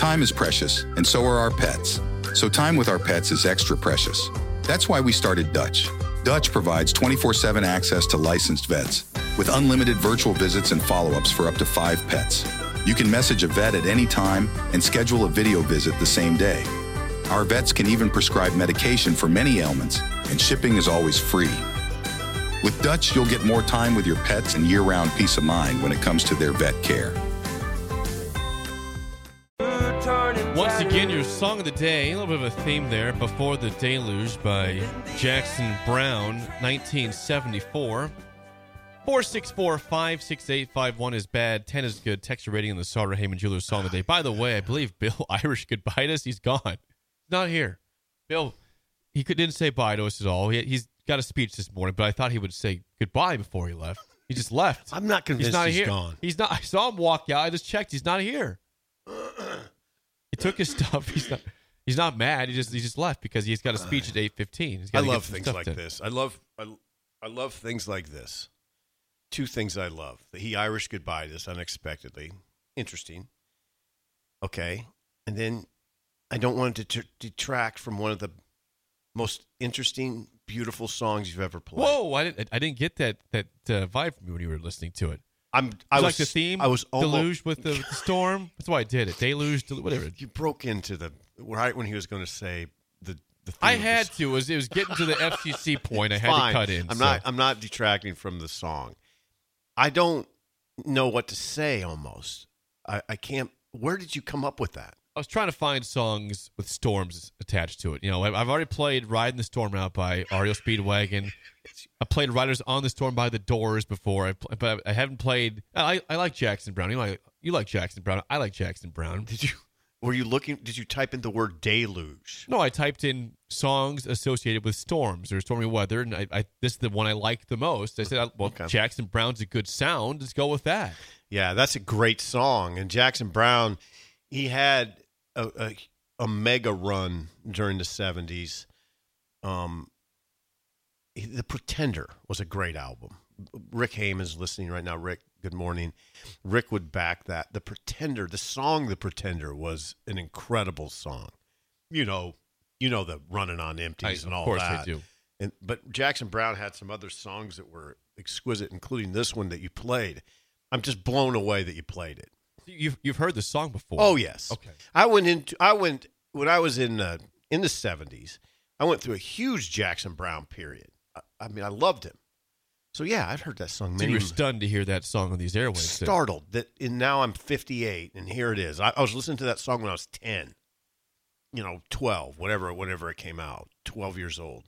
Time is precious, and so are our pets. So time with our pets is extra precious. That's why we started Dutch. Dutch provides 24/7 access to licensed vets with unlimited virtual visits and follow-ups for up to 5 pets. You can message a vet at any time and schedule a video visit the same day. Our vets can even prescribe medication for many ailments, and shipping is always free. With Dutch, you'll get more time with your pets and year-round peace of mind when it comes to their vet care. Once again, your song of the day, a little bit of a theme there, Before the Deluge by Jackson Browne, 1974. 464-56851 is bad, 10 is good. Text your rating on the Sauter Heyman Jewelers song of the day. By the way, I believe Bill Irish goodbye to us. He's gone. He's not here. Bill, didn't say bye to us at all. He's got a speech this morning, but I thought he would say goodbye before he left. He just left. I'm not convinced he's gone. He's not. I saw him walk out. I just checked. He's not here. He took his stuff. He's not mad. He just left because he's got a speech at 8:15. I love things like this. I love things like this. 2 things I love. He Irish goodbye this unexpectedly. Interesting. Okay. And then I don't want it to detract from one of the most interesting, beautiful songs you've ever played. Whoa! I didn't get that vibe from you when you were listening to it. I was like the theme. I was Deluge with the storm. That's why I did it. Deluge, whatever. You broke into the right when he was going to say the theme. I had to. It was getting to the FCC point. I had to cut in. I'm not detracting from the song. I don't know what to say. Almost. I can't. Where did you come up with that? I was trying to find songs with storms attached to it. You know, I've already played "Riding the Storm Out" by REO Speedwagon. I played "Riders on the Storm" by The Doors before, but I haven't played. I like Jackson Browne. You like Jackson Browne. I like Jackson Browne. Were you looking? Did you type in the word deluge? No, I typed in songs associated with storms or stormy weather, and this is the one I like the most. I said, well, okay. Jackson Browne's a good sound. Let's go with that. Yeah, that's a great song. And Jackson Browne, he had a mega run during the 70s. The Pretender was a great album. Rick Heyman's listening right now. Rick, good morning. Rick would back that. The Pretender, the song The Pretender was an incredible song. You know the Running on Empties and all that. Of course I do. But Jackson Browne had some other songs that were exquisite, including this one that you played. I'm just blown away that you played it. You've heard the song before. Oh, yes. Okay. When I was in the 70s, I went through a huge Jackson Browne period. I mean, I loved him. So, yeah, I've heard that song many times. You were stunned to hear that song on these airwaves. Startled. And now I'm 58, and here it is. I was listening to that song when I was 10, 12, whenever it came out, 12 years old.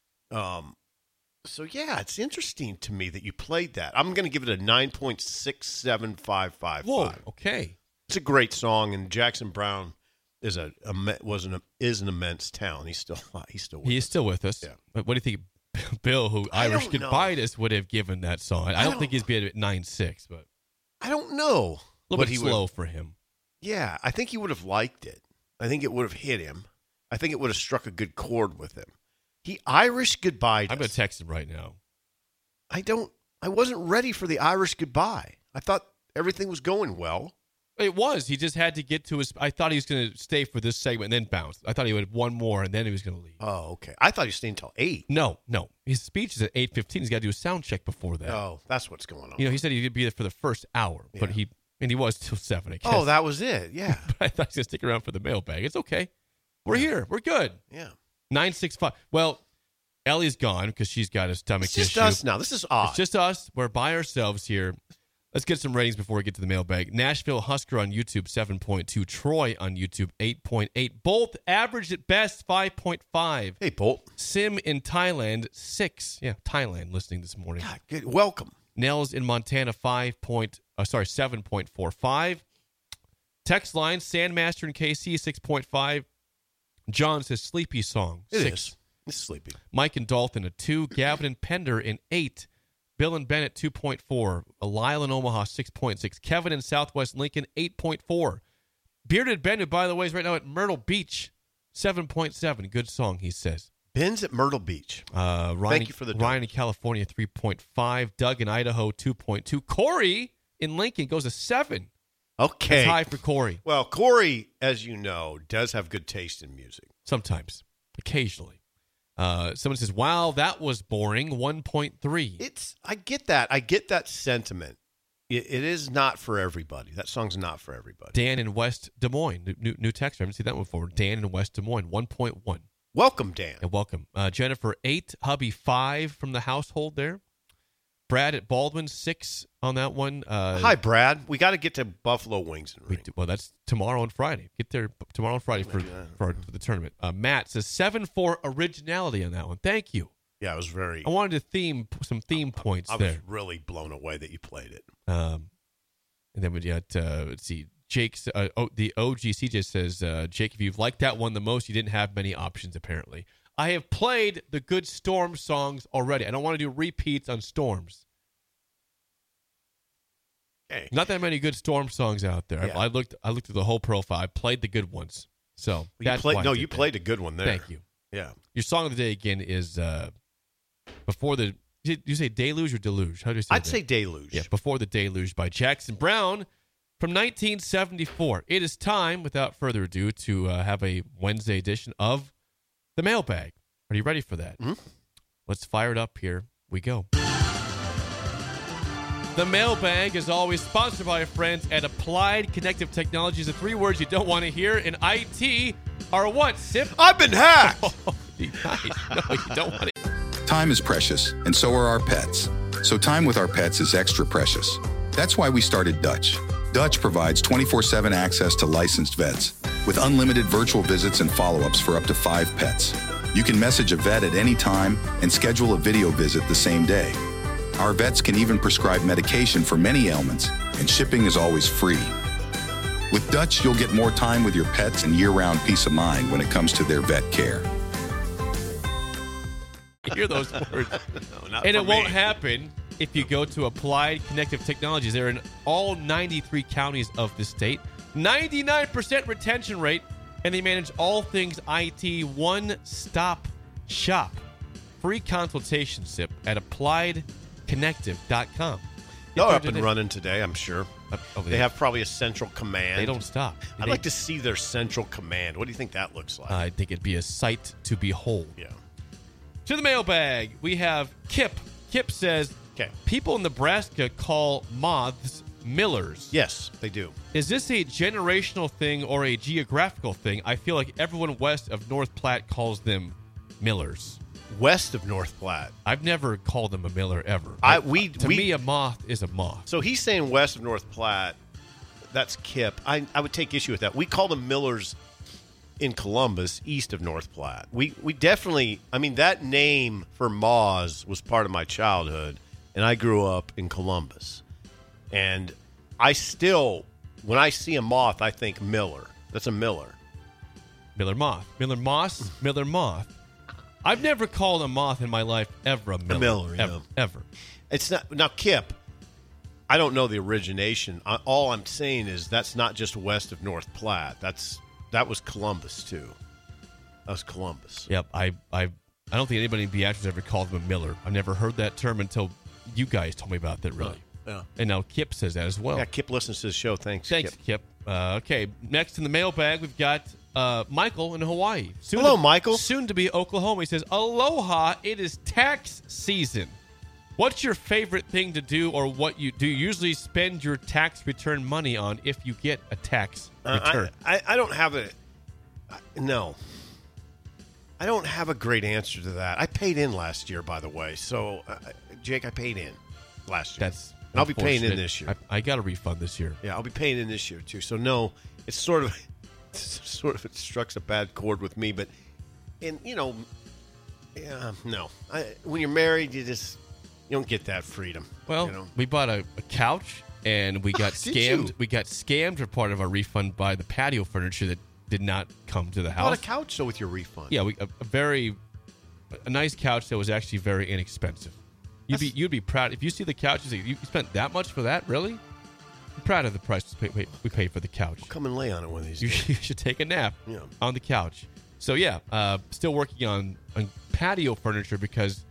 So, yeah, it's interesting to me that you played that. I'm going to give it a 9.67555. Whoa, okay. It's a great song, and Jackson Browne is an immense talent. He's still with us. Yeah. But what do you think Bill, who Irish goodbye us, would have given that song? I don't think he's been at 9.6, but I don't know. A little bit slow for him. Yeah, I think he would have liked it. I think it would have hit him. I think it would have struck a good chord with him. He Irish goodbye. I'm going to text him right now. I wasn't ready for the Irish goodbye. I thought everything was going well. It was. He just had to get to his. I thought he was going to stay for this segment and then bounce. I thought he would have one more and then he was going to leave. Oh, okay. I thought he was staying until 8. No. His speech is at 8:15. He's got to do a sound check before that. Oh, that's what's going on. He said he'd be there for the first hour, but he was till 7. I guess. Oh, that was it. Yeah. But I thought he was going to stick around for the mailbag. It's okay. We're here. We're good. Yeah. 965. Well, Ellie's gone because she's got a stomach issue. It's just us now. This is odd. It's just us. We're by ourselves here. Let's get some ratings before we get to the mailbag. Nashville Husker on YouTube, 7.2. Troy on YouTube, 8.8. Bolt averaged at best 5.5. Hey, Bolt. Sim in Thailand, 6. Yeah, Thailand listening this morning. God, good. Welcome. Nels in Montana, 7.45. Text line, Sandmaster in KC, 6.5. John says Sleepy Song, 6. It's sleepy. Mike and Dalton, a 2. Gavin and Pender, an 8. Bill and Bennett, 2.4. Lyle in Omaha, 6.6. Kevin in Southwest Lincoln, 8.4. Bearded Ben, who, by the way, is right now at Myrtle Beach, 7.7. Good song, he says. Ben's at Myrtle Beach. Ryan, Thank you for the Ryan in California, 3.5. Doug in Idaho, 2.2. Corey in Lincoln goes to 7. Okay. That's high for Corey. Well, Corey, as you know, does have good taste in music. Sometimes. Occasionally. Someone says, wow, that was boring. 1.3. I get that. I get that sentiment. It is not for everybody. That song's not for everybody. Dan in West Des Moines. New text. I haven't seen that one before. Dan in West Des Moines. 1.1. Welcome, Dan. And welcome. Jennifer, 8. Hubby, 5 from the household there. Brad at Baldwin, 6 on that one. Hi, Brad. We got to get to Buffalo Wings and Ring. Well, that's tomorrow and Friday. Get there tomorrow and Friday for the tournament. Matt says 7 for originality on that one. Thank you. Yeah, it was very. I wanted to some theme points I there. was really blown away that you played it. And then we got, let's see, Jake's, the OG CJ says, Jake, if you've liked that one the most, you didn't have many options, apparently. I have played the good Storm songs already. I don't want to do repeats on Storms. Okay. Not that many good Storm songs out there. Yeah. I looked at the whole profile. I played the good ones. So that's why you played a good one there. Thank you. Yeah. Your song of the day again is before the. You say deluge or deluge? How do you say that? I'd say deluge. Yeah, Before the Deluge by Jackson Browne from 1974. It is time, without further ado, to have a Wednesday edition of the Mailbag. Are you ready for that? Mm-hmm. Let's fire it up. Here we go. The Mailbag is always sponsored by our friends at Applied Connective Technologies. The 3 words you don't want to hear in IT are what, Sip? I've been hacked. Oh, nice. No, you don't want to. Time is precious, and so are our pets. So time with our pets is extra precious. That's why we started Dutch. Dutch provides 24/7 access to licensed vets with unlimited virtual visits and follow-ups for up to 5 pets. You can message a vet at any time and schedule a video visit the same day. Our vets can even prescribe medication for many ailments, and shipping is always free. With Dutch, you'll get more time with your pets and year-round peace of mind when it comes to their vet care. Hear those words. No, and it won't happen if you go to Applied Connective Technologies. They're in all 93 counties of the state. 99% retention rate, and they manage all things IT. One-stop shop. Free consultation, Sip, at appliedconnective.com. They're up and running today, I'm sure. Over They have probably a central command. They don't stop. I'd like to see their central command. What do you think that looks like? I think it'd be a sight to behold. Yeah. To the mailbag, we have Kip. Kip says, Okay. People in Nebraska call moths millers. Yes, they do. Is this a generational thing or a geographical thing? I feel like everyone west of North Platte calls them millers. West of North Platte. I've never called them a miller ever. To me, a moth is a moth. So he's saying west of North Platte. That's Kip. I would take issue with that. We call them millers in Columbus, east of North Platte. We definitely, that name for moths was part of my childhood, and I grew up in Columbus. And I still, when I see a moth, I think miller. That's a miller. Miller moth. Miller moss, Miller moth. I've never called a moth in my life ever a miller. miller, yeah. Ever. It's not, now, Kip, I don't know the origination. All I'm saying is that's not just west of North Platte. That was Columbus, too. That was Columbus. Yep. I don't think anybody in Beatrice ever called him a miller. I've never heard that term until you guys told me about that, really. Yeah. And now Kip says that as well. Yeah, Kip listens to the show. Thanks, Kip. Okay, next in the mailbag, we've got Michael in Hawaii. Hello, Michael. Soon to be Oklahoma. He says, Aloha, it is tax season. What's your favorite thing to do, or what you usually spend your tax return money on if you get a tax return? I don't have no. I don't have a great answer to that. I paid in last year, by the way. So, Jake, I paid in last year. And I'll be paying in this year. I got a refund this year. Yeah, I'll be paying in this year, too. So, no, it's sort of it strikes a bad chord with me. But, no. When you're married, you don't get that freedom. Well, we bought a couch, and we got scammed. You? We got scammed for part of our refund by the patio furniture that did not come to the house. Bought a couch, though, with your refund. Yeah, a nice couch that was actually very inexpensive. You'd be proud if you see the couch. You say, you spent that much for that, really? I'm proud of the price we paid for the couch. I'll come and lay on it one of these days. You should take a nap on the couch. So yeah, still working on patio furniture because,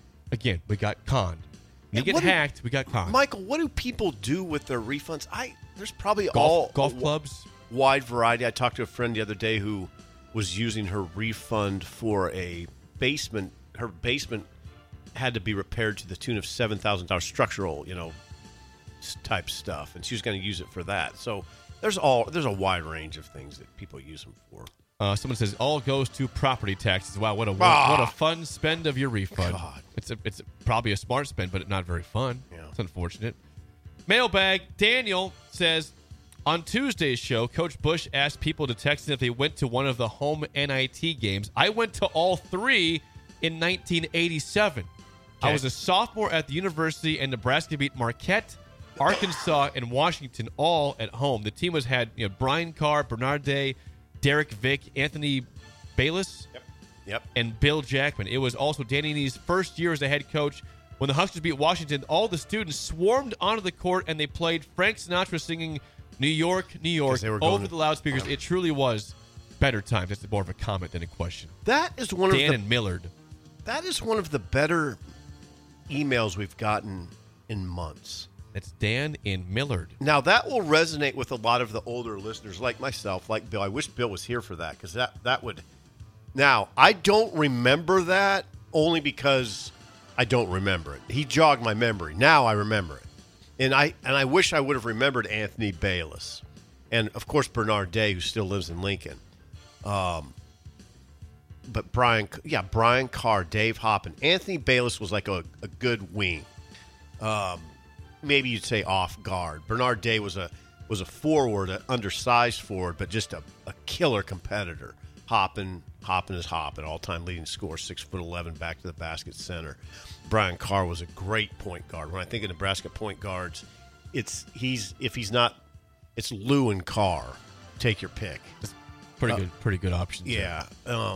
again, we got conned. When you get hacked, we got conned. Michael, what do people do with their refunds? there's probably golf clubs. Wide variety. I talked to a friend the other day who was using her refund for a basement. Her basement had to be repaired to the tune of $7,000 structural, type stuff, and she was going to use it for that. So there's a wide range of things that people use them for. Someone says all goes to property taxes. Wow, what a fun spend of your refund. God. It's probably a smart spend, but not very fun. Yeah. It's unfortunate. Mailbag. Daniel says, on Tuesday's show, Coach Bush asked people to text in if they went to one of the home NIT games. I went to all 3 in 1987. Okay. I was a sophomore at the university, and Nebraska beat Marquette, Arkansas, and Washington all at home. The team had Brian Carr, Bernard Day, Derek Vick, Anthony Bayless, Yep. and Bill Jackman. It was also Danny Nee's first year as a head coach. When the Huskers beat Washington, all the students swarmed onto the court, and they played Frank Sinatra singing New York, New York over the loudspeakers. It truly was better times. That's more of a comment than a question. That is Dan and Millard. That is one of the better emails we've gotten in months. That's Dan in Millard. Now, that will resonate with a lot of the older listeners like myself, like Bill. I wish Bill was here for that, because that would... Now, I don't remember that only because I don't remember it. He jogged my memory. Now I remember it. And I wish I would have remembered Anthony Bayless. And, of course, Bernard Day, who still lives in Lincoln. But Brian Carr, Dave Hoppin. Anthony Bayless was like a good wing. Maybe you'd say off guard. Bernard Day was a forward, an undersized forward, but just a killer competitor. Hoppin is Hoppin, all-time leading scorer, 6'11", back to the basket center. Brian Carr was a great point guard. When I think of Nebraska point guards, it's Lou and Carr. Take your pick. Pretty good options. Yeah.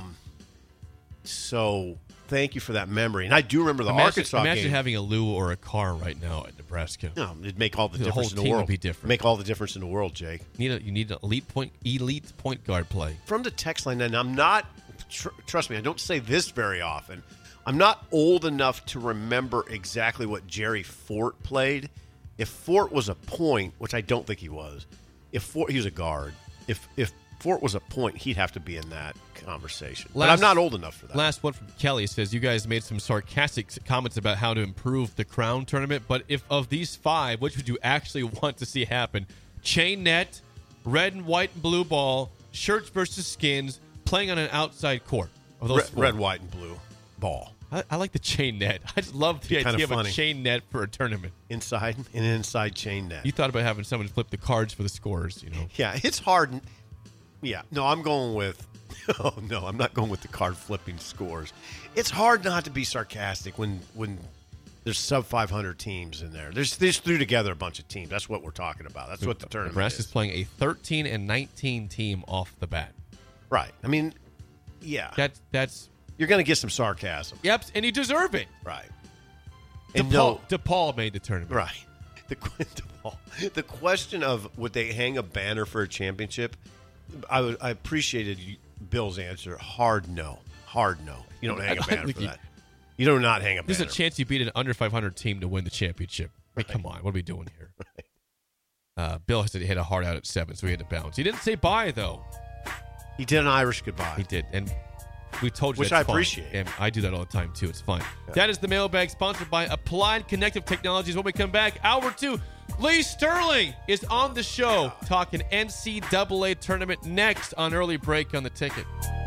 So thank you for that memory. And I do remember the Arkansas game. Imagine having a Lou or a Carr right now at Nebraska. No, it'd make all the difference in the whole team world. would be different. Make all the difference in the world, Jake. You need an elite point guard play. From the text line, and I'm not, trust me, I don't say this very often. I'm not old enough to remember exactly what Jerry Fort played. If Fort was a point, which I don't think he was, he was a guard. If Fort was a point, he'd have to be in that conversation. But I'm not old enough for that. Last one from Kelly says, you guys made some sarcastic comments about how to improve the Crown tournament, but if of these 5, which would you actually want to see happen? Chain net, red and white and blue ball, shirts versus skins, playing on an outside court. Of those red, white, and blue ball. I like the chain net. I just love the idea of a chain net for a tournament. Inside chain net. You thought about having someone flip the cards for the scores, Yeah, it's hard. Yeah, no, I'm going with... Oh, no, I'm not going with the card flipping scores. It's hard not to be sarcastic when there's sub-500 teams in there. They just threw together a bunch of teams. That's what we're talking about. That's what the tournament Nebraska's is. Playing a 13-19 team off the bat. Right. I mean, yeah. That's... You're going to get some sarcasm. Yep, and you deserve it. Right. DePaul made the tournament. Right. The question of would they hang a banner for a championship, I appreciated Bill's answer. Hard no. You don't hang a banner for that. You do not hang a banner. There's a chance you beat an under 500 team to win the championship. I mean, come on. What are we doing here? Right. Bill said he had a heart out at 7, so he had to bounce. He didn't say bye, though. He did an Irish goodbye. He did. And we told you which that's I fun. appreciate. And I do that all the time, too. It's fun. Yeah. That is the mailbag sponsored by Applied Connective Technologies. When we come back, hour 2, Lee Sterling is on the show talking NCAA tournament next on Early Break on the Ticket.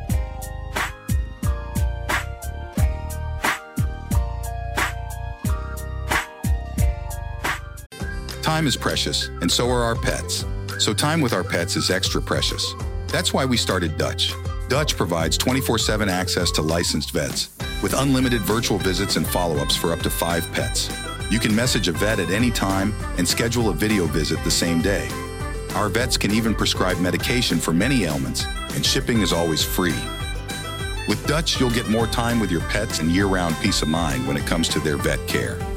Time is precious, and so are our pets. So time with our pets is extra precious. That's why we started Dutch. Dutch provides 24/7 access to licensed vets with unlimited virtual visits and follow-ups for up to 5 pets. You can message a vet at any time and schedule a video visit the same day. Our vets can even prescribe medication for many ailments, and shipping is always free. With Dutch, you'll get more time with your pets and year-round peace of mind when it comes to their vet care.